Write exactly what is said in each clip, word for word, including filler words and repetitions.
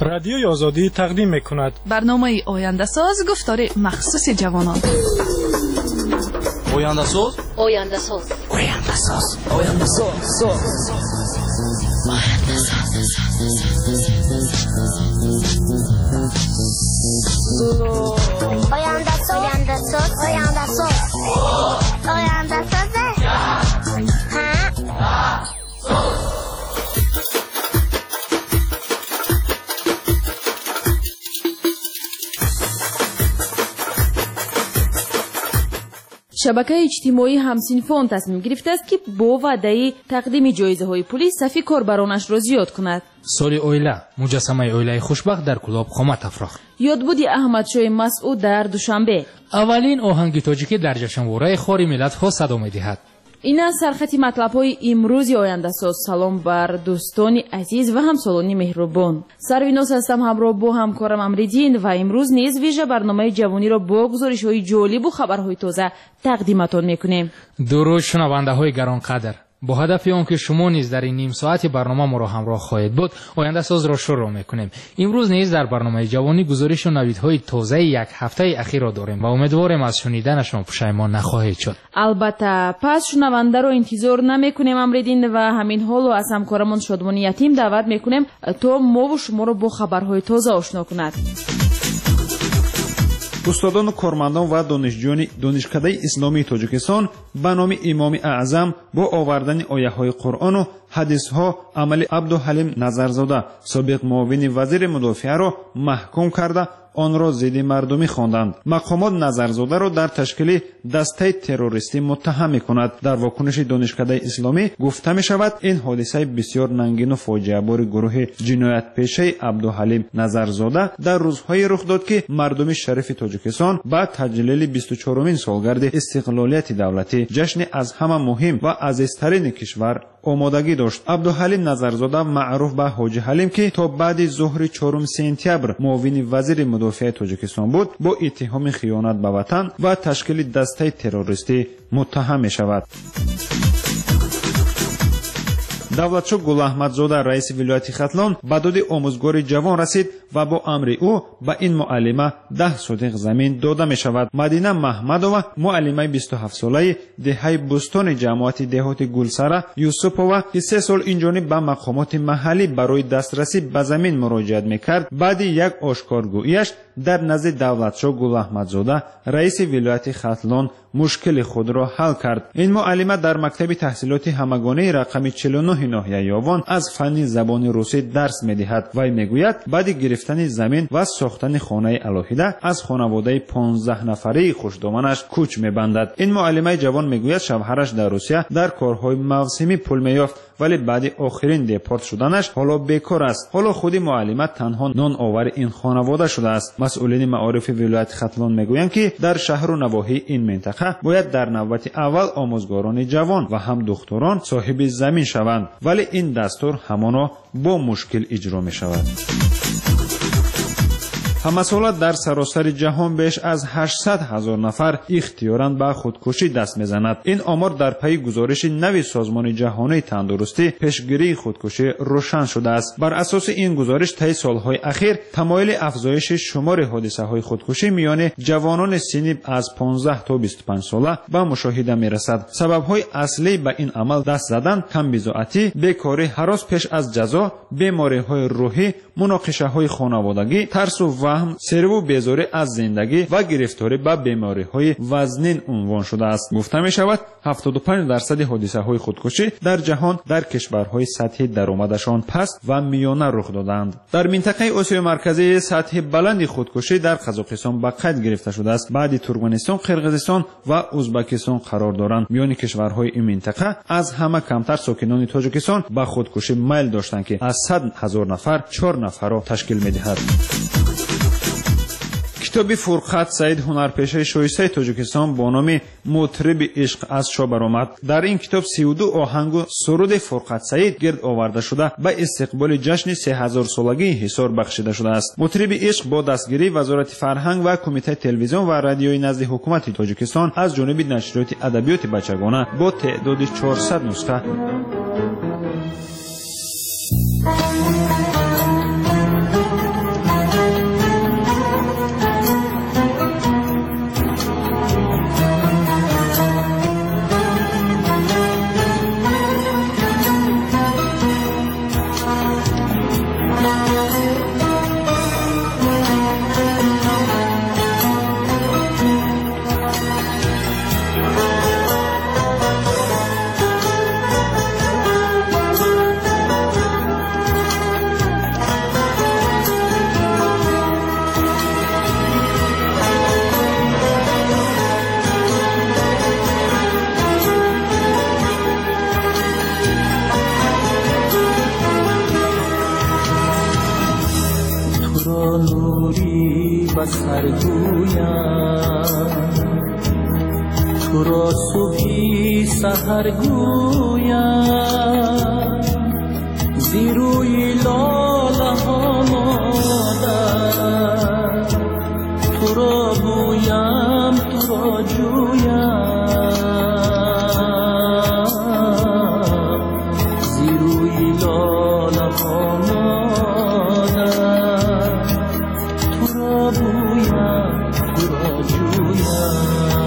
رادیوی آزادی تقدیم میکند برنامه آینده ساز گفتار مخصوص جوانان. آینده ساز آینده ساز آینده ساز آینده ساز آینده ساز آینده ساز آینده ساز آینده ساز شبکه اجتماعی همسینفان تصمیم گرفته است که با وعده تقدیم جایزه های پولی صفی کاربرانش را زیاد کند. سال اویله مجسمه اویله خوشبخت در کلاب قامت افراخت. یادبود احمد شاه مسعود در دوشنبه. اولین آهنگ تاجیکی در جشنواره خاری ملت ها صدا می‌دهد. این است سرخط مطلب های امروز آینده ساز. سلام بر دوستان عزیز و همسالان مهربان. سرویناس هستم همراه با همکارم امریدین و امروز نیز ویژه برنامه جوانی را با گزارش های جالب و خبرهای تازه تقدیمتان میکنیم. درود شنونده های گرانقدر، با هدف آنکه شما نیز در این نیم ساعت برنامه ما را همراه خواهید بود، آینده ساز را شروع میکنیم. امروز نیز در برنامه جوانی گزارش و نویدهای تازه یک هفته اخیر را داریم و امیدواریم از شنیدنشان پشیمان نخواهید شد. البته پس شنونده را انتظار نمیکنیم امریدین و همین حال از همکارمان شادمانی یتیم دعوت میکنیم تا ما و شما را با خبرهای تازه آشنا کند. استادان و کارمندان و دانشجویان دانشکده اسلامی تاجیکستان به نام امام اعظم با آوردن آیه های قرآن و حدیث ها عمل عبدالحلیم نظرزاده سابق معاون وزیر مدافعه را محکوم کرده آن را ضد مردمی خواندند. مقامات نظرزاده را در تشکیل دسته تروریستی متهم می‌کند. در واکنش دانشکده اسلامی گفته می‌شود این حادثه بسیار ننگین و فاجعه بار گروه جنایت پیشه عبدالحلیم نظرزاده در روزهای رخ داد که مردم شریف تاجیکستان با تجلیل بیست و چهارمین سالگرد استقلالیت دولتی جشن از همه مهم و عزیزترین کشور آمادگی داشت. عبدالحلیم نظرزاده معروف به حاجی حلیم که تا بعد ظهر چهارم سپتامبر معاون وزیر مدافعه تاجیکستان بود، با اتهام خیانت به وطن و تشکیل دسته تروریستی متهم می شود. давлатшоҳ гулаҳмадзода раиси вилояти хатлон ба доди омӯзгори ҷавон расид ва бо амри ӯ ба ин муаллима даҳ содиқ замин дода мешавад. мадина маҳмадова муаллимаи бисту ҳафтсолаи деҳаи бӯстони ҷамоати деҳоти гулсара юсупова ки се сол инҷониб ба мақомоти маҳаллӣ барои дастрасӣ ба замин муроҷиат мекард, баъди як ошкоргӯияш дар назди давлатшоҳ гулаҳмадзода раиси вилояти хатлон мушкили худро ҳал кард. ин муаллима дар мактаби таҳсилоти ҳамагонаи рақами чилу нӯҳи ноҳияи Ёвон аз фанни забони русӣ дарс медиҳад. вай мегӯяд баъди гирифтани замин ва сохтани хонаи алоҳида аз хонаводаи понздаҳ нафарии хушдоманаш кӯч мебандад. ин муаллимаи ҷавон мегӯяд шавҳараш дар Русия дар корҳои мавсимӣ пул меёфт, вале баъди охирин депорт шуданаш ҳоло бекор аст. ҳоло худи муаллима танҳо ноновари ин хонавода шудааст. масъулини маорифи вилояти хатлон мегӯянд ки дар шаҳру навоҳии ин минтақа бояд дар навбати аввал омӯзгорони ҷавон ва ҳам духтурон соҳиби замин шаванд, вале ин дастур ҳамоно бо мушкил иҷро мешавад. ҳамасола дар саросари ҷаҳон беш аз ҳаштсад ҳазор нафар ихтиёран ба худкушӣ даст мезанад. ин омор дар пайи гузориши нави созмони ҷаҳонии тандурустӣ пешгирии худкушӣ рӯшан шудааст. бар асоси ин гузориш таи солҳои ахир тамоили афзоиши шумори ҳодисаҳои худкушӣ миёни ҷавонони синни аз понздаҳ то бисту панҷ сола ба мушоҳида мерасад. сабабҳои аслӣ ба ин амал даст задан камбизоатӣ, бекорӣ, ҳарос пеш аз ҷазо, бемориҳои рӯҳӣ, муноқишаҳои хонаводагӣ, тарсу ваҳм, серву безорӣ аз зиндагӣ ва гирифторӣ ба бемориҳои вазнин унвон шудааст. гуфта мешавад ҳафтоду панҷ дарсади ҳодисаҳои худкушӣ дар ҷаҳон дар кишварҳои сатҳи даромадашон паст ва миёна рух доданд. дар минтақаи осиёи марказӣ сатҳи баланди худкушӣ дар қазоқистон ба қайд гирифта шудааст. баъди туркменистон, қирғизистон ва ӯзбекистон қарор доранд. миёни кишварҳои ин минтақа аз ҳама камтар сокинони тоҷикистон ба худкушӣ майл доштанд ки аз сад ҳазор нафар чор нафарро ташкил медиҳад. китоби Фурқат Саид ҳунарпешаи шоистаи Тоҷикистон бо номи Мутриби ишқ аз чоп баромад. дар ин китоб си ду оҳангу суруди Фурқат Саид гирд оварда шуда ба истиқболи ҷашни се ҳазор солагии Ҳисор бахшида шудааст. Мутриби ишқ бо дастгирии Вазорати фарҳанг ва Кумитаи телевизион ва радиои назди ҳукумати Тоҷикистон аз ҷониби нашриёти адабиёти бачагона бо теъдоди чорсад нусха را نوری و سرگویم تو را صبحی سحر گویم زیروی لاله ها مادر تو را بویم تو را جویم زیروی لاله ها مادر تو را بویم تو را جویم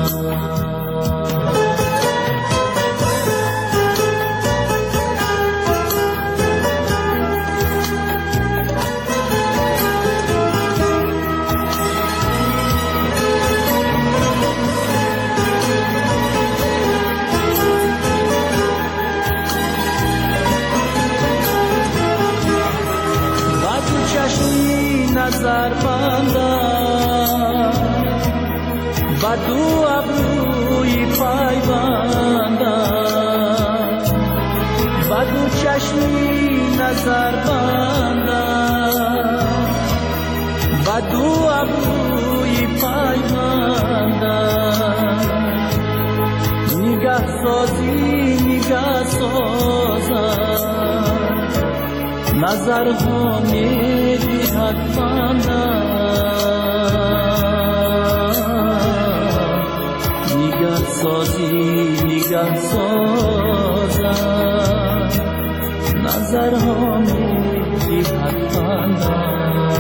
نظر بندم و دو ابروی پای بندم و دو چشمی نظر بندم و دو ابروی پای بندم نگه سازی نگه سازم نظر ها می دیدد بندم نگه سازی نگه سازم نظر ها می دیدد بندم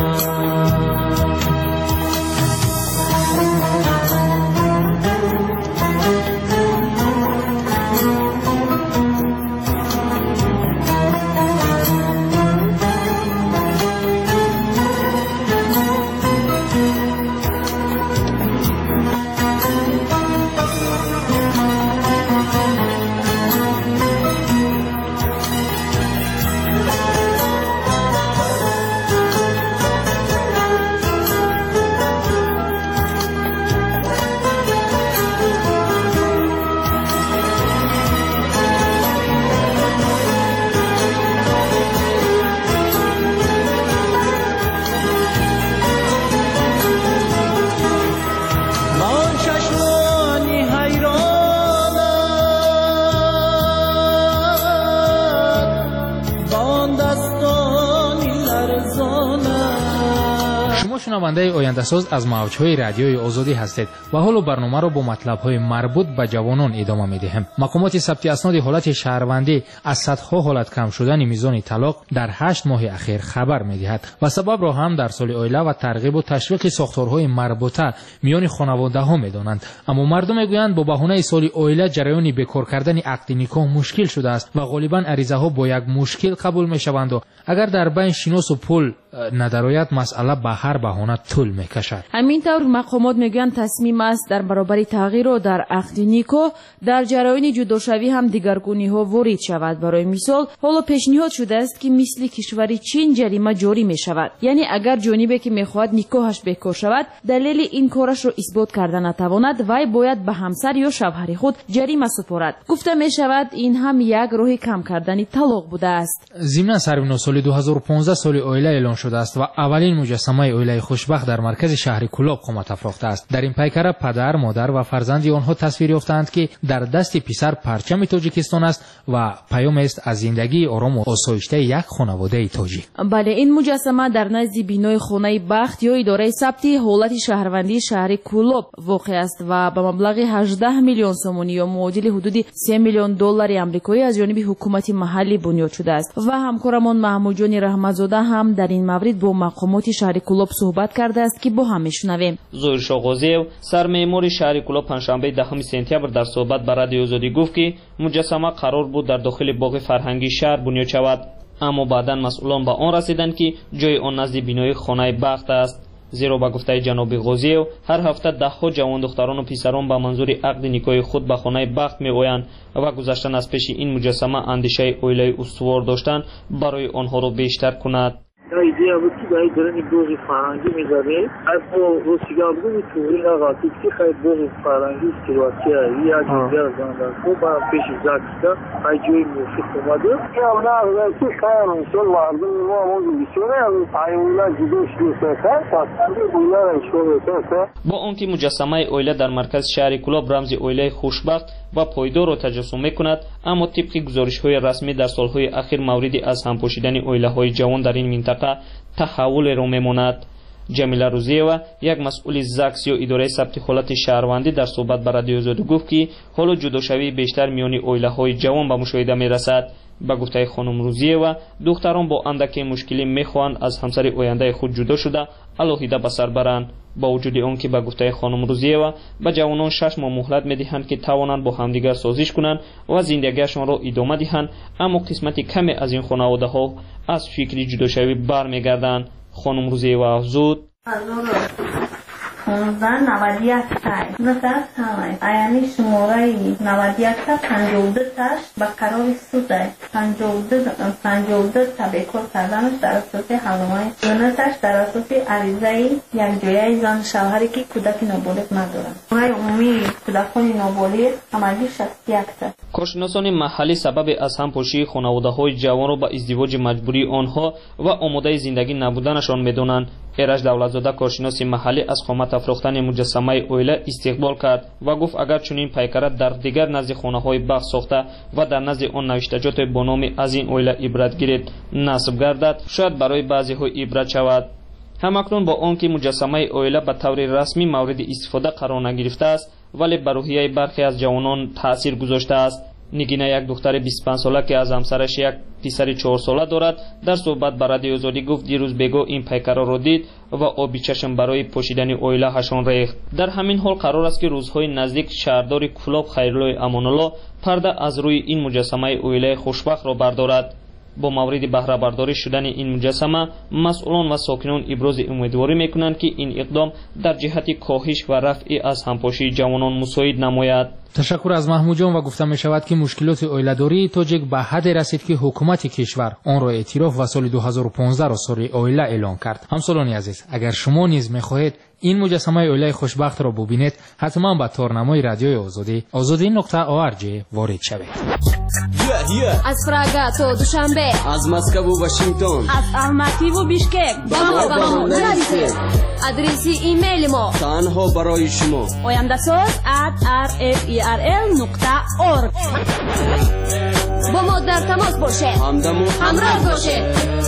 شنونده آینده ساز از موجهای رادیوی آزادی هستید و حالا برنامه را با مطلب‌های مربوط به جوانان ادامه می‌دهیم. مقامات ثبت اسناد حالت شهروندی از صدها حالت کم شدن میزان طلاق در هشت ماه اخیر خبر می‌دهد و سبب را هم در سال اویله و ترغیب و تشویق ساختارهای مربوطه میان خانواده‌ها می‌دانند. اما مردم می‌گویند با بهانه سال اویله جریان بیکار کردن عقد نکاح مشکل شده است و غالباً عریضه‌ها با یک مشکل قبول می‌شوند و اگر در بین شناس و پول ندارد مسئله به هر بهانه طول میکشد. همینطور مقامات میگویند تصمیم است در برابر تغییر و در عقد نکاح در جریان جداشوی هم دیگرگونی ها وارد شود. برای مثال حالا پیشنهاد شده است که مثل کشور چین جریمه جاری می شود، یعنی اگر جانبی که میخواهد نکاحش بیکار شود دلیل این کارش را اثبات کرده نتواند وی باید به همسر یا شوهر خود جریمه سپارد. گفته می شود این هم یک راه کم کردن طلاق بوده است. ضمن سروین سال دو هزار و پانزده سال اویله اعلان شده است و اولین مجسمه اویله خوشبخت در مرکز شهر کلاب قامت افراخته است. در این پیکره پدر، مادر و فرزند آنها تصویر یافتند که در دست پسر پرچم تاجیکستان است و پیام است از زندگی آرام و آسایشته یک خانواده تاجیک. بله، این مجسمه در نزد بینای خانه بخت یا اداره ثبت حالت شهروندی شهر کلاب واقع است و به مبلغ هجده میلیون سومانی یا معادل حدود سه میلیون دلار آمریکایی از جانب حکومت محلی بنیاد شده است. و همکارمان محمود جان رحمتزاده هم در این مورد با مقامات شهر کلاب صحبت کرده است که با هم میشنویم. زویر شاغوزیو سرمعمار شهر کلاب پنجشنبه دهم سپتامبر در صحبت با رادیو آزادی گفت که مجسمه قرار بود در داخل باغ فرهنگی شهر بنیاد شود، اما بعدا مسئولان به آن رسیدند که جای آن نزد بینای خانه بخت است. زیرا به گفته جناب غازیو هر هفته ده ها جوان دختران و پسران به منظور عقد نکاح خود به خانه بخت میآیند و گذشتن از پیش این مجسمه اندیشه اویله استوار داشتن برای آنها را بیشتر کند. ایده بود که برای درنی بوغی فرنگی میزده از با روسیگاه بود توری نغاتی که خیلی بوغی فرنگی سیرواتی هایی یا دیگر زندان خب با پیش زکسته خیلی جوی موفق اومده یا اونا اگر که خیلی منشون مردم ما موضوع بسیاره از ایولا جدوش بسیاره پاسندی اولا رنشون بسیاره با آنکه مجسمه اویله در مرکز شهر کلاب رمز اویله خوشبخت و پایدار را تجسم میکند، اما طبق گزارش‌های رسمی در سالهای اخیر موردی از هم پوشیدن اویله‌های جوان در این منطقه تحول را میماند. جمیله روزیوا یک مسئول زکس یا اداره ثبت حالت شهروندی در صحبت با رادیو آزادی گفت که حالا جداشوی بیشتر میان اویله‌های جوان به مشاهده میرسد. با گفته خانم روزیوا دختران با اندکی مشکلی میخواهند از همسر آینده خود جدا شده علاهیده به سر برند. با وجود آنکه با گفته خانم روزیوا به جوانان شش ماه مهلت میدهند که توانند با همدیگر سازش کنند و زندگیشان را ادامه دهند، اما قسمت کمی از این خانواده ها از فکر جداشوی برمیگردند. خانم روزیوا افزود: پانزده نود و یک تای نتاش همه ایانی شماره نود و یک تا پنجاه و دو تاش به قرار سوزه پنجاه و دو تا بیکار کردنش در اساس حلمای نتاش در اساس عریضه یک جویه زن شوهری که کودک نابالغ ندارند. اونای عمومی کودکان نابالغ همگی شصت و یک تا. کارشناسان محلی سبب از همپاشی خانواده‌های جوان را به ازدواج مجبوری آنها و آماده زندگی نبودنشان می‌دانند. ایرج دولتزاده کارشناس محلی از قامت افروختن مجسمه اویله استقبال کرد و گفت اگر چنین پیکره در دیگر نزد خانه‌های بخت ساخته و در نزد آن نوشتجات با نام از این اویله عبرت گیرد نصب گردد شاید برای بعضی‌ها عبرت شود. همکنون با آنکه مجسمه اویله به طور رسمی مورد استفاده قرار نگرفته است ولی بر روحیه برخی از جوانان تاثیر گذاشته است. نگینه یک دختر بیست و پنج ساله که از همسرش یک پسر چهار ساله دارد در صحبت با رادیو آزادی گفت دیروز بگو این پیکره را دید و آبی چشم برای پوشیدن اویله هشان ریخت. در همین حال قرار است که روزهای نزدیک شهردار کلاب خیرالله امان‌الله پرده از روی این مجسمه اویله خوشبخت را بردارد. با مورد بهره برداری شدن این مجسمه مسئولان و ساکنان ابراز امیدواری میکنند که این اقدام در جهت کاهش و رفع از همپاشی جوانان مساعد نماید. تشکر از محمود جان و گفته می شود که مشکلات اویله‌داری تاجیک به حد رسید که حکومت کشور آن را اعتراف و سال دو هزار و پانزده را سال اویله اعلان کرد. همسالان عزیز، اگر شما نیز می‌خواهید این مجسمه اویله خوشبخت را ببینید حتما به تارنمای رادیوی آزادی آزادی نقطه او ار جی وارد شوید. از پراگا تا دوشنبه، از مسکو و واشنگتن، از الماتی و بیشکک با ما با ما نرسید. آدرس ایمیل ما تنها برای شما oyandasaz at r f e r l نقطه org. با ما در تماس باشه، همدم و همراه باشه.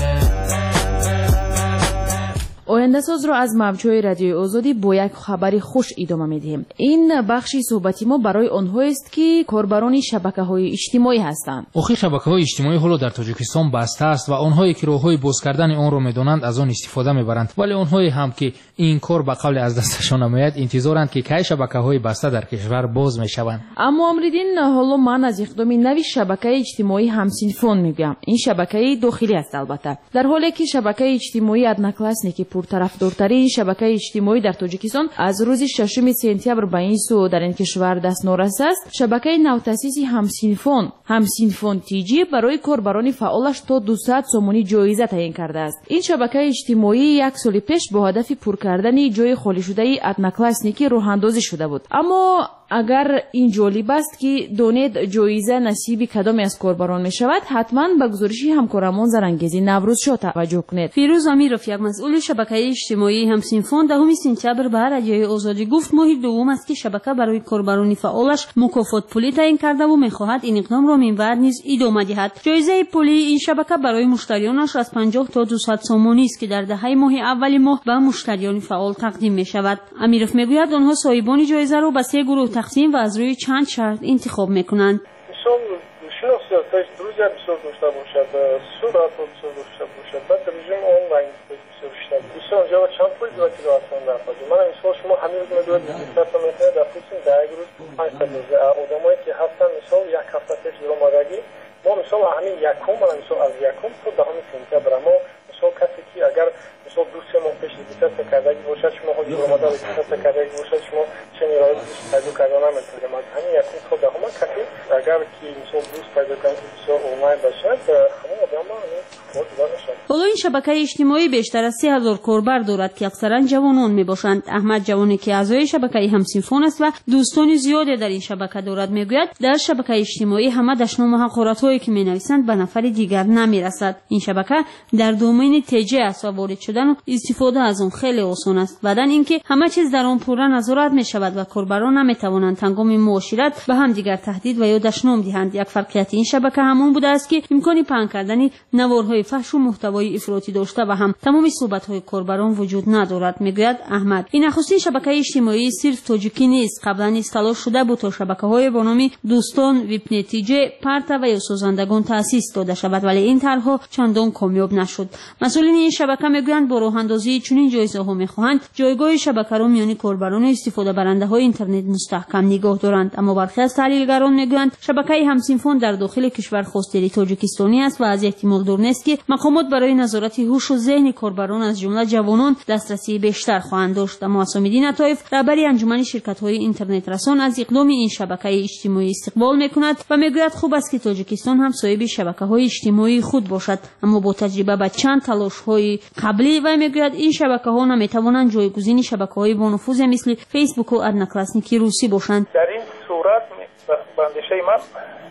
آینده ساز را از موجهای رادیو آزادی با یک خبری خوش ادامه میدهیم. این بخشی صحبتی ما برای آنهایی است که کاربران شبکه‌های اجتماعی هستند. آخر شبکه‌های اجتماعی حالا در تاجیکستان بسته است و آنهایی که راههای باز کردن آن را می‌دانند از آن استفاده می‌برند، ولی آنهایی هم که این کار به قول از دستشان نمیاد انتظارند که کی شبکه‌های بسته در کشور باز می‌شوند. اما امریدین حالا من از اقدام نوی شبکه اجتماعی همسینفون میگم. این شبکه داخلی است البته. در حالی که شبکه اجتماعی ادناکلاسنیکی پرطرفدارترین شبکه اجتماعی در تاجیکستان از روز ششم سپتامبر به این سو در این کشور دست نورسته است، شبکه نوتأسیس همسینفون همسینفون تیجی برای کاربران فعالش تا دویست سومانی جایزه تعیین کرده است. این شبکه اجتماعی یک سال پیش با هدف پر کردن جای خالی شده ادناکلاسنیکی راه اندازی شده بود. اما اگر این جالب است که دونید جایزه نصیب کدام از کاربران می شود، حتما به گزارش همکارمان زرنگیزی نوروز شاه توجه کنید. فیروز امیرов یک مسئول شبکه اجتماعی همسینفون دهم سپتامبر به رادیوی آزادی گفت ماه دوم است که شبکه برای کاربران فعالش مکافات پولی تعیین کرده و می‌خواهد این اقدام را من بعد نیز ادامه دهد. جایزه پولی این شبکه برای مشتریانش از پنجاه تا دویست سومانی است که در دهه ماه اول ماه به مشتریان فعال تقدیم می شود. امیرов میگوید آنها صاحبان جایزه را به سه گروه تقسیم و از روی چند شرط انتخاب میکنند. شناسیت روزی بسیار داشته باشد، سرعت بسیار داشته باشد، بعد رژیم آنلاین بسیار باشد. بسیار جواب چند پول دیگر که اصلا در پاجی. من مثلا شما همین روز می‌دونید بیست تا میتونه در پوسین در یک روز پنج تا روز آدمایی که هستن مثلا یک هفته پیش در اومدگی ما مثلا همین یکم من مثلا از یکم تا دهم سپتامبر ما مثلا کسی که اگر مثلا دو سه ماه پیش دیگه کردگی باشد شما خود در اومده دیگه کردگی باشد شما چه نیروی پیدا کردن نمیتونید. من همین یکم تا دهم کسی اگر که مثلا دوست پیدا کنید بسیار اونلاین باشد همون آدم ها خود دانشان حالا این شبکه اجتماعی بیشتر از سه هزار کاربر دارد که اکثرا جوانان میباشند. احمد جوانی که اعضای شبکه همسینفون است و دوستان زیادی در این شبکه دارد میگوید در شبکه اجتماعی همه دشنام و حقارت‌هایی که مینویسند به نفر دیگر نمیرسد. این شبکه در دومین تیجه است و وارد شدن و استفاده از آن خیلی آسان است. بعدن اینکه همه چیز در آن پورا نظارت میشود و کاربران نمیتوانند هنگام معاشرت به هم دیگر تهدید و یا دشنام دهند. یک فرقیت این شبکه همون بوده است که امکان پهن کردن نوارهای فحش و محتوای افراطی داشته و هم تمام صحبت‌های کاربران وجود ندارد. میگوید احمد این نخستین شبکه اجتماعی صرف تاجیکی نیست. قبلا نیز تلاش شده بود تا شبکه‌های با نام دوستان، ویب نتیجه، پرتا و یا سازندگان تأسیس داده شود ولی این طرح‌ها چندان کامیاب نشد. مسئولین این شبکه میگویند با راه‌اندازی چنین جایزه‌ها می‌خواهند جایگاه شبکه را میان کاربران و استفاده برنده‌های اینترنت مستحکم نگاه دارند. اما برخی از تحلیلگران میگویند شبکه همسینفون در داخل کشور خواستگاری تاجیکستانی است و از احتمال دور نیست که مقامات برای نظارت هوش و ذهن کاربران از جمله جوانان دسترسی بیشتر خواهند داشت. اما حسام‌الدین عطایف رهبر انجمن شرکت‌های اینترنت رسان از اقدام این شبکه اجتماعی استقبال می‌کند و میگوید خوب است که تاجیکستان هم صاحب شبکه‌های اجتماعی خود باشد. اما با تجربه به چند تلاش‌های قبلی و میگوید این شبکه‌ها نمی‌توانند جایگزین شبکه‌های با نفوذ مثل فیسبوک و ادناکلاسنیکی روسی باشند. در این صورت به اندیشه من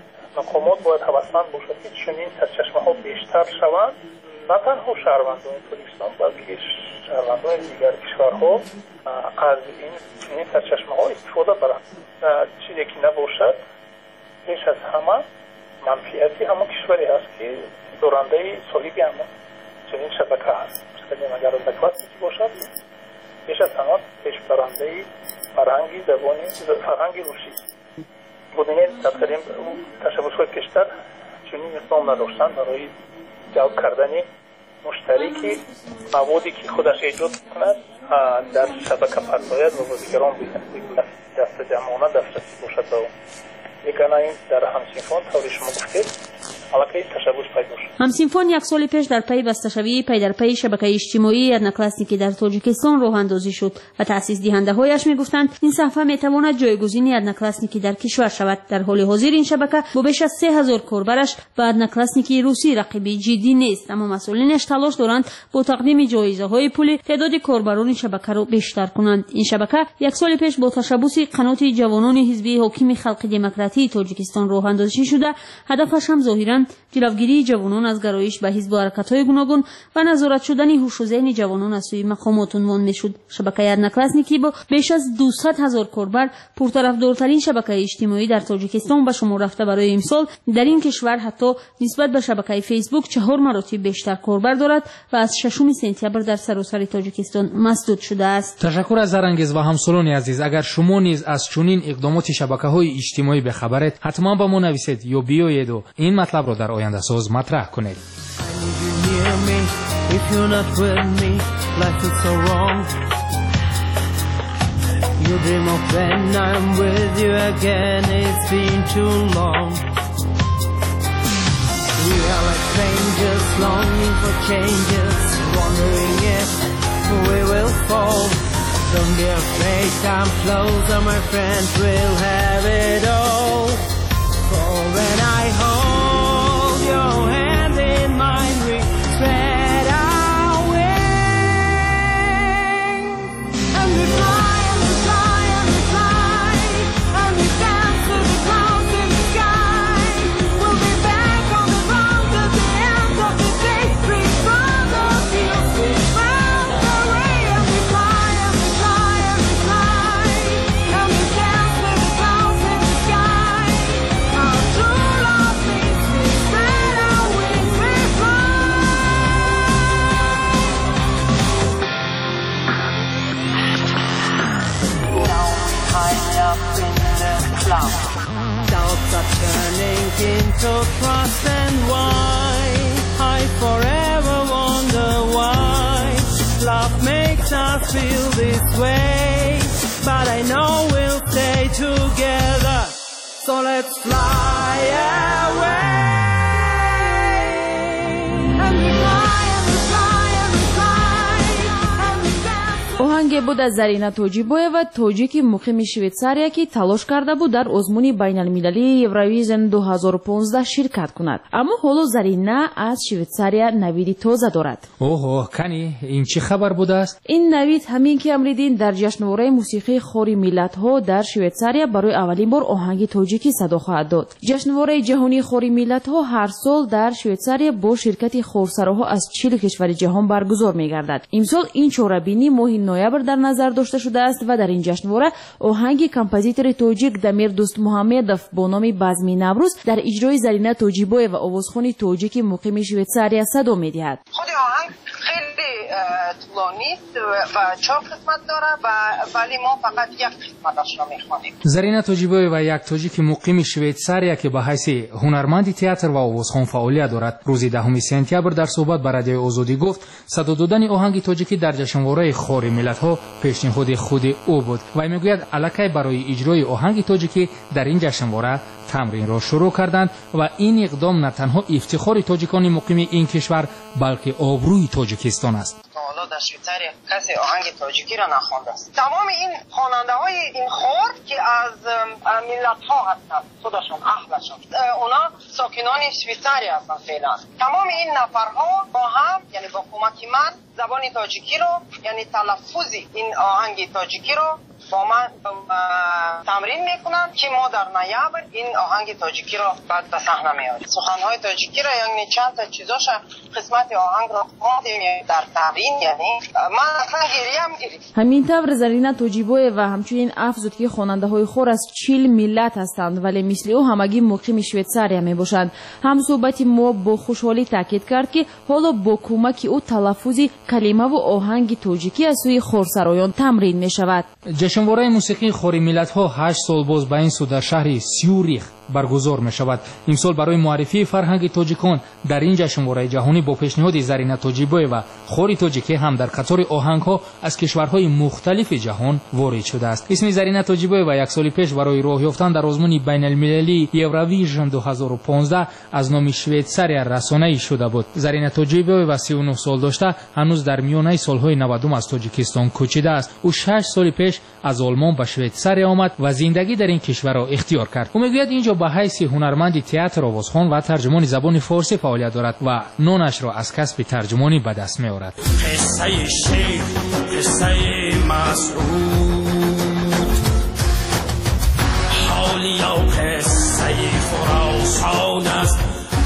مقامات باید هوسمند باشد که چنین سرچشمه‌ها بیشتر شوند، نه تنها شهروندان تاجیکستان بلکه شهروندان دیگر کشورها از این چنین سرچشمه‌ها استفاده برند. چیزی که نباشد بیش از همه منفعتی همون کشوری است که دارنده صاحبی همون چنین شبکه هست. مثلا اگر ادناکلاسنیکی باشد بیش از همه پیش برنده فرهنگی زبانی فرهنگی روسی بودن. تقریبا تشبس‌های پیشتر چنین اقدام نداشتند برای جلب کردن مشترکی موادی که خودش ایجاد کند در شبکه پرداید و بازیگران دست جمعانه دسترسی باشد به اون. میکنه این در همسینفون طوری شما گفتید علاقه تشبس پیدا شد. همسینفون یک سال پیش در پی بسته‌شوی پی در پی شبکه اجتماعی ادناکلاسنیکی در تاجیکستان راه اندازی شد و تأسیس دهنده‌هایش میگفتند این صفحه میتواند جایگزین ادناکلاسنیکی در کشور شود. در حال حاضر این شبکه با بیش از سه هزار کاربرش با ادناکلاسنیکی روسی رقیبی جدی نیست، اما مسئولینش تلاش دارند با تقدیم جایزه‌های پولی تعداد کاربران شبکه را بیشتر کنند. این شبکه یک سال پیش با تشبس قنات جوانان حزب حاکم خلق دموکراتی تاجیکستان راه اندازی شده. هدفش هم ظاهراً جلوگیری جوانان از گرایش به حزب و حرکت‌های گوناگون و نظارت شدن هوش و ذهن جوانان از سوی مقامات عنوان می‌شد. شبکه ادناکلاسنیکی با بیش از دویست هزار کاربر پرطرفدارترین شبکه اجتماعی در تاجیکستان به شمار رفته. برای امسال در این کشور حتی نسبت به شبکه فیسبوک چهار مراتب بیشتر کاربر دارد و از ششم سپتامبر در سراسر تاجیکستان مسدود شده است. تشکر از زرانگیز و همسالان عزیز. اگر شما نیز از چنین اقدامات شبکه‌های اجتماعی بخبرید حتما به ما نویسید یا بیایید و این مطلب را در آینده ساز مطرح کنید. If you're not with me, life is so wrong. You dream of when I'm with you again, it's been too long. We are like strangers, longing for changes, wondering if we will fall. Don't be afraid, come closer, my friends, we'll have it all. For when I hold your hand in mine, we spread our wings, and we fly, and we fly, and we fly, and we dance to the clouds in the sky. We'll be back on the ground at the end of the day. We run the fields, we run away, and we fly, and we fly, and we fly, and we dance to the clouds in the sky. Our true love means we spread our wings, we fly. High up in the clouds, doubts are turning into trust, and why I forever wonder why love makes us feel this way. But I know we'll stay together, so let's fly away. And we fly, and we fly, and we fly, and we dance. оҳанге буд аз Зарина Тоҷибоева, тоҷики муқими Швейтсария ки талош карда буд дар озмуни байналмилалии Евровизион ду ҳазору понздаҳ ширкат кунад. Аммо ҳоло Зарина аз Швейтсария навиди тоза дорад. оҳо, кани ин чӣ хабар будааст? ин навид ҳамин ки Амридин дар ҷашнвораи мусиқии хори миллатҳо дар Швейтсария барои аввалин бор оҳанги тоҷикӣ садо хоҳад дод. ҷашнвораи ҷаҳонии хори миллатҳо ҳар сол дар Швейтсария бо ширкати хорсароҳо аз чил кишвари ҷаҳон баргузор мегардад. имсол ин чорабинӣ моҳи ноябр дар назар дошта шудааст ва дар ин ҷашнвора оҳанги композитори тоҷик Дамир Дӯстмуҳаммедов бо номи Базми Наврӯз дар иҷрои Зарина Тоҷибоева овозхони тоҷики муқими Швейтсария садо медиҳад. خود آهنگ خیلی طولانی است و چهار قسمت داره و ولی ما فقط یک قسمتش را میخوانیم. Зарина Тоҷибоева як тоҷики муқими Швейтсария ки ба ҳайси ҳунарманди театр ва овозхон фаъолият дорад, рӯзи даҳуми сентябр дар суҳбат ба радиои Озодӣ гуфт, садо додани оҳанги тоҷикӣ дар ҷашнвораи хори миллатҳо пешниҳоди худи ӯ буд. Вай мегӯяд аллакай барои иҷрои оҳанги тоҷикӣ дар ин ҷашнвора тамринро шурӯъ карданд ва ин иқдом на танҳо ифтихори тоҷикони муқими ин кишвар, балки обрӯи Тоҷикистон аст. حالا در شویتزاریا کسی آهنگ تاجیکی را نخوانده است. تمام این خواننده های این خور که از ملت ها هستند، خودشون اهلشون، اونا ساکنان شویتزاریا هستند فعلا. تمام این نفرها با هم، یعنی با کمک من، زبان تاجیکی رو، یعنی تلفظ این آهنگ تاجیکی رو با من تمرین میکنن که ما در نوامبر این آهنگ تاجیکی رو بعد به صحنه میاریم. سخنهای تاجیکی رو یعنی چند تا چیزاش قسمت آهنگ رو خواندیم در تمرین، یعنی من اصلا گریم گرید. ҳамин тавр Зарина Тоҷибоева ҳамчунин афзуд ки хонандаҳои хор аз чил миллат ҳастанд, вале мисли ӯ ҳамагӣ муқими Швейтсария мебошанд. ҳамсӯҳбати мо бо хушҳолӣ таъкид кард ки ҳоло бо кӯмаки ӯ талаффузи калимаву оҳанги тоҷикӣ аз сӯи хорсароён тамрин мешавад. ҷашнвораи мусиқии хори миллатҳо ҳашт сол боз ба ин су дар шаҳри Сюрих баргузор мешавад. имсол барои муаррифии фарҳанги тоҷикон дар ин ҷашнвораи ҷаҳонӣ бо пешниҳоди Зарина Тоҷибоева хори тоҷикӣ ҳам дар қатори оҳангҳо аз кишварҳои мухталифи ҷаҳон ворид шудааст. исми Зарина Тоҷибоева як соли пеш барои роҳ ёфтан дар озмуни байналмилалии Евровизион ду ҳазору понздаҳ аз номи Швейтсария расонаӣ шуда буд. Зарина Тоҷибоева си у нӯҳ сол дошта ҳанӯз дар миёнаи солҳои навадум аз Тоҷикистон кӯчидааст. ӯ шаш соли пеш аз Олмон ба Швейтсария омад ва зиндагӣ дар ин кишварро ихтиёр кард. ӯ мегӯяд инҷо ба ҳайси ҳунарманди театр, овозхон ва тарҷумони забони форсӣ фаъолият дорад ва нонашро аз касби тарҷумонӣ ба даст меорад. قصه شیر قصه مسعود حالیا قصه خراسان است.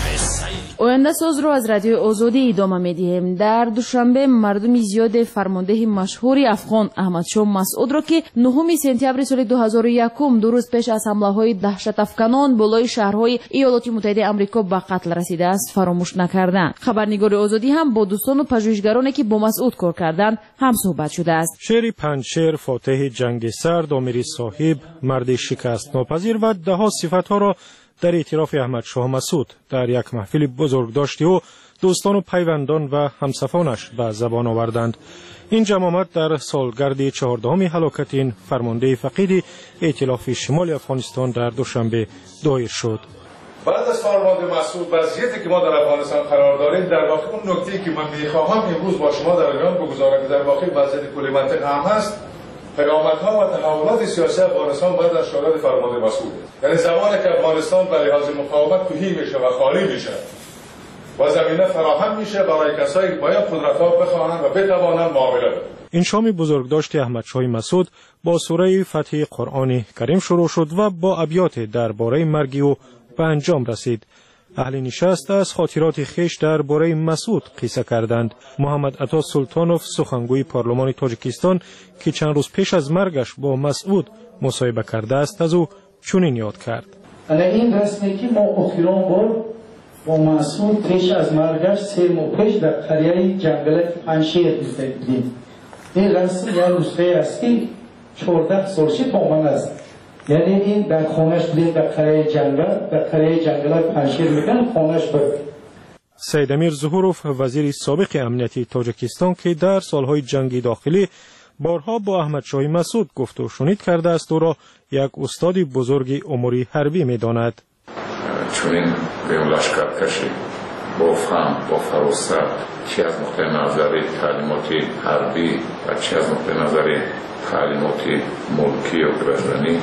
ояндасозро аз радиои Озодӣ идома медиҳем. дар душанбе мардуми зиёде фармондеҳи машҳури афғон Аҳмадшоҳ Масъудро ки нӯҳуми сентябри соли ду ҳазору якум ду рӯз пеш аз ҳамлаҳои даҳшатафканон болои шаҳрҳои Иёлоти Муттаҳидаи Амрико ба қатл расидааст фаромӯш накарданд. хабарнигори Озодӣ ҳам бо дӯстону пажӯҳишгароне ки бо Масъуд кор карданд ҳамсӯҳбат шудааст. шери панҷшер, фотеҳи ҷанги сард, омири соҳиб, марди шикастнопазир ва даҳо сифатҳоро дар эътирофи Аҳмадшоҳ Масъуд дар як маҳфили бузургдошти ӯ дӯстону пайвандон ва ҳамсафонаш ба забон оварданд. ин ҷамъомад дар солгарди чаҳордаҳуми ҳалокати ин фармондеҳи фақиди эътилофи шимоли Афғонистон дар душанбе доир шуд. بعد از فرمان مسعود وضعیتی که ما در افغانستان قرار داریم، در واقع اون نکته‌ای که من می‌خواهم امروز با شما در میان بگذارم که در واقع وضعیت کل منطقه هم هست، پیامدها و تحولات سیاسی افغانستان باید از شاهد فرمان مسعود. یعنی زمانی که افغانستان به لحاظ مقاومت تهی میشه و خالی میشه و زمینه فراهم میشه برای کسایی که باید قدرت‌ها بخواهند و بتوانند معامله کنند. این شام بزرگداشت احمدشاه مسعود با سوره فتح قرآن کریم شروع شد و با ابیات درباره مرگ او به انجام رسید. اهل نشست از خاطرات خیش درباره مسعود قصه کردند. محمد عطا سلطانوف سخنگوی پارلمان تاجیکستان که چند روز پیش از مرگش با مسعود مصاحبه کرده است از او چنین یاد کرد. این رسمی که ما اخیران بار با مسعود پیش از مرگش سه ماه پیش در قریه جنگل پنشیر بودیم. این رسم یا روسته است که چهارده سالشه با من است. یعنی این در خانهش بودیم در قریه جنگل، در قریه جنگل پنشیر میگن خانهش بود. سید امیر ظهوروف وزیر سابق امنیتی تاجیکستان که در سالهای جنگی داخلی بارها با احمدشاه مسعود گفت و شنید کرده است، او را یک استاد بزرگ امور حربی می‌داند. چون این به لشکر کشی با فهم با فراست چه از نقطه نظر تعلیمات حربی و چه از نقطه نظر تعلیمات ملکی و گردنی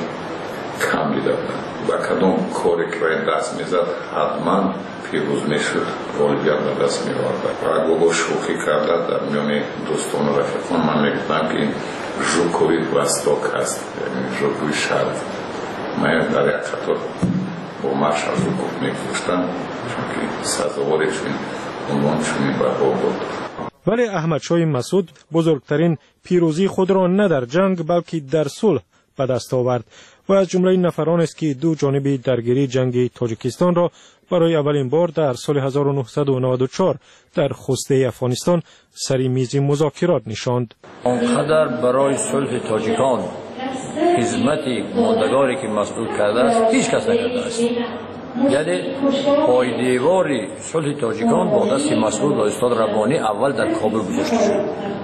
کم دیده بودند و کدام کاری که دست میزد حتما پیروز میشد غالبیت به دست می‌آورد و اگه شوخی کرده در میان دوستان و رفیقان من میگفتم که ژوکوی وستاک است، یعنی ژوکوی شرق. من در یک خطر با مارشال ژوکوف میگفتم چون که سزاوار چون عنوان چونین بها بود. ولی احمدشاه مسعود بزرگترین پیروزی خود را نه در جنگ بلکه در صلح به دست آورد و از جمله نفران است که دو جانبه درگیری جنگ تاجیکستان را برای اولین بار در سال هزار و نهصد و نود و چهار در خوسته افغانستان سری میز مذاکرات نشاند. آنقدر برای صلح تاجیکان خدمت ماندگاری که مسعود کرده است هیچ کس نکرده است. یعنی پایدیوار صلح تاجیکان با دست مسعود و استاد ربانی اول در کابل گذاشته شد.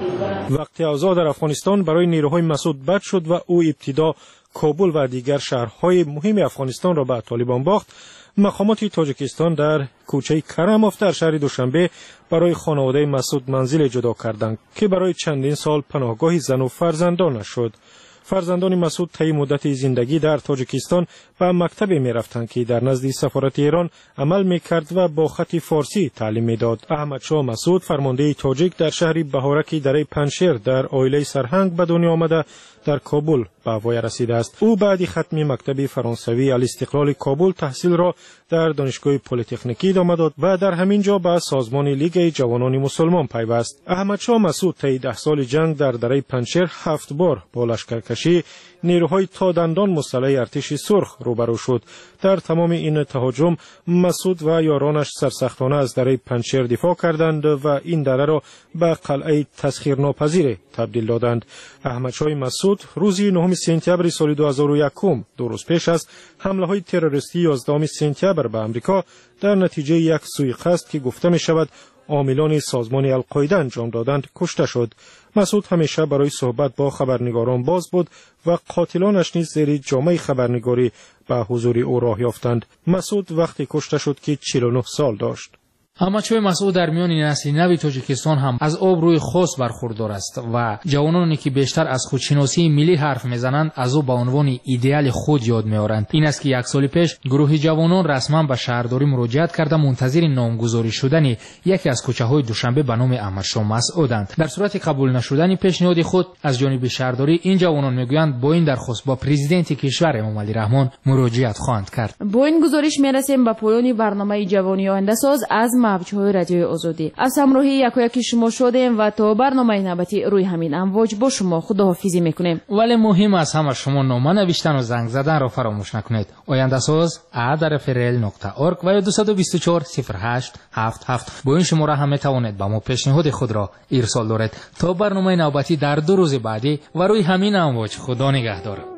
وقتی اوضاع در افغانستان برای نیروهای مسعود بد شد و او ابتدا کابل و دیگر شهرهای مهم افغانستان را به طالبان باخت، مقامات تاجیکستان در کوچه کرموف در شهر دوشنبه برای خانواده مسعود منزل جدا کردند که برای چندین سال پناهگاه زن و فرزندانش شد. فرزندان مسعود طی مدت زندگی در تاجیکستان به مکتبی می رفتند که در نزد سفارت ایران عمل می کرد و با خط فارسی تعلیم می داد. احمدشاه مسعود فرمانده تاجیک در شهر بهارک دره پنشیر در عائله سرهنگ به دنیا آمده در کابل به وای رسیده است. او بعد ختم مکتب فرانسوی الاستقلال کابل تحصیل را در دانشگاه پلی‌تکنیکی ادامه داد و در همین جا به سازمان لیگ جوانان مسلمان پیوست. احمدشاه مسعود طی ده سال جنگ در دره پنشیر هفت بار با لشکرکشی نیروهای تا دندان مسلح ارتش سرخ روبرو شد. در تمام این تهاجم مسعود و یارانش سرسختانه از دره پنشیر دفاع کردند و این دره را به قلعه تسخیرناپذیر تبدیل دادند. احمدشاه مسعود روزی نهم سپتامبر سال دو هزار و یک دو روز پیش از حمله های تروریستی یازدهم سپتامبر به امریکا در نتیجه یک سوءقصد که گفته می شود عاملان سازمان القاعده انجام دادند کشته شد. مسعود همیشه برای صحبت با خبرنگاران باز بود و قاتلانش نیز زیر جامه خبرنگاری به حضور او راه یافتند. مسعود وقتی کشته شد که چهل و نه سال داشت. احمدشاه مسعود در میان نسل نو تاجیکستان هم از آبروی خاص برخوردار است و جوانانی که بیشتر از خودشناسی ملی حرف میزنند از او به عنوان ایدئال خود یاد میآورند. این است که یک سال پیش گروه جوانان رسما به شهرداری مراجعت کرده منتظر نامگذاری شدن یکی از کوچه‌های دوشنبه به نام احمدشاه مسعودند. در صورت قبول نشدن پیشنهاد خود از جانب شهرداری این جوانان میگویند با این درخواست با پرزیدنت کشور امام علی رحمان مراجعت خواهند کرد. با این گزارش میرسیم به پایان برنامه جوانی آینده ساز از موج‌های رادیوی آزادی. از همراهی یک و یک شما شدیم و تا برنامه نوبتی روی همین امواج با شما خداحافظی میکنیم. ولی مهم از همه شما نامه نوشتن و زنگ زدن را فراموش نکنید. آینده ساز ا در فرل نقطه اورگ و یا دو دو چهار صفر هشت هفت هفت با این شماره هم میتوانید به ما پیشنهاد خود را ارسال دارید. تا برنامه نوبتی در دو روز بعدی و روی همین امواج خدا نگهدار.